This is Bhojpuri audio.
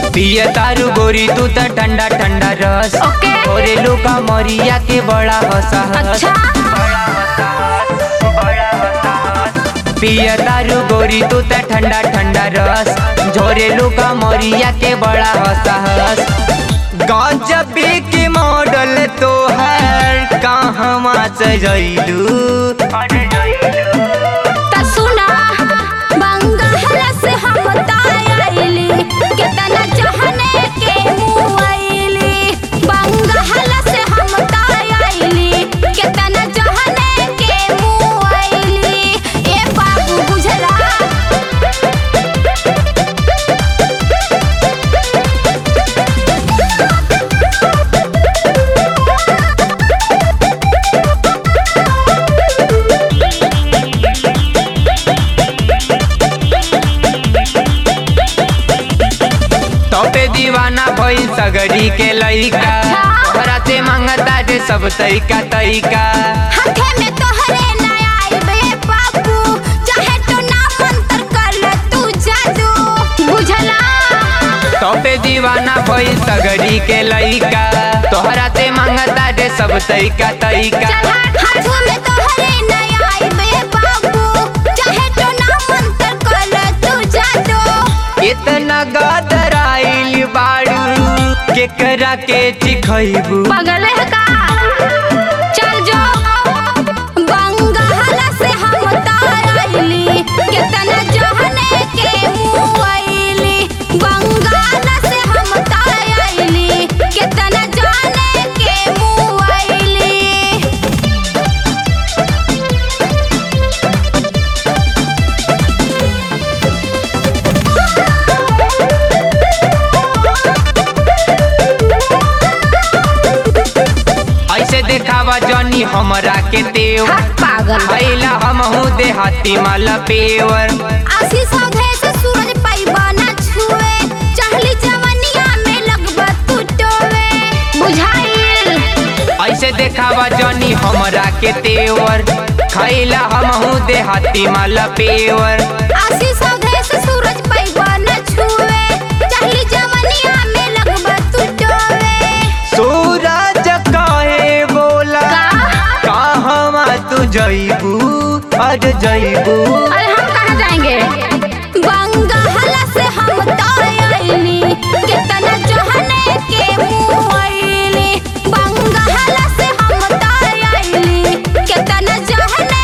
पिए तारू गोरी तू त ठंडा ठंडा रस ओरे लुका मरिया के बड़ा हंसा हंस पिए तारू गोरी तू त ठंडा ठंडा रस झोरे लुका मरिया के बड़ा हंसा हंस गजब के मॉडल तो है कहवा से जइलू कितना चाहने के मुआइली बंगाल से हम तायली कितना चाहने के मुआइली ए बाबू बुझला तोपे दीवाना भइल सगरी के लइका तोहरा से मांगता रे सब तरीका तरीका हाथे में तोहरे ना आइबे बाबू चाहे तो ना मंत्र कर ले तू जादू बुझला तोपे दीवाना भइल सगरी के लइका तोहरा से मांगता रे सब तरीका तरीका हाथ में तोहरे ना आइबे बाबू चाहे तो ना मंत्र कर ले तू जादू इतना गदराइल बाड़ू केकरा के चिखइबू पागल है का चल जो बंगाल से हम तारली कितना जहने के मुआइली बंगाल से हम तारली कितना जाने के मुआइली ऐसे देखावा जनी हमरा के तेवर पागल भइला हमहू देहाती माला पेवर आशीष औधे से सूरज पाइबा ना छुए चाहली जवनिया में लगबा तू टोवे बुझाइल ऐसे देखावा जनी हमरा के तेवर खैला हमहू देहाती माला पेवर आशीष औधे से सूरज पाइबा ना छुए चाहली जवनिया में लगबा तू टोवे सूरज कहे बोला कहवा तू जइबू अज जइबू अरे हम कहाँ जाएंगे बंगाल से हम तायली कितना चाहने के मुआइली बंगाल से हम तायली कितना चाहने